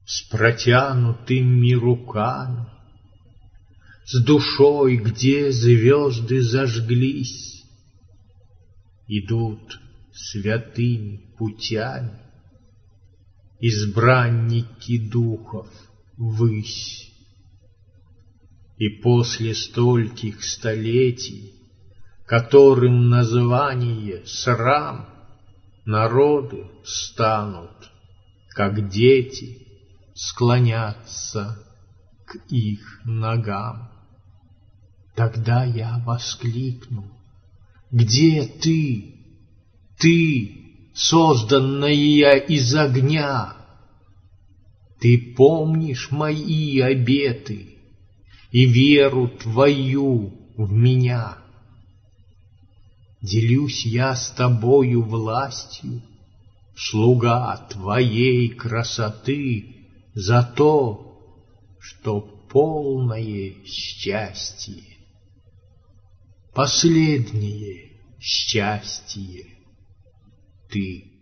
с протянутыми руками, с душой, где звезды зажглись, идут святыми путями избранники духов ввысь. И после стольких столетий, которым название срам, народы станут, как дети, склоняться к их ногам. Тогда я воскликну: где ты, ты, созданная из огня? Ты помнишь мои обеты и веру твою в меня? Делюсь я с тобою властью, слуга твоей красоты, за то, что полное счастье, последнее счастье ты.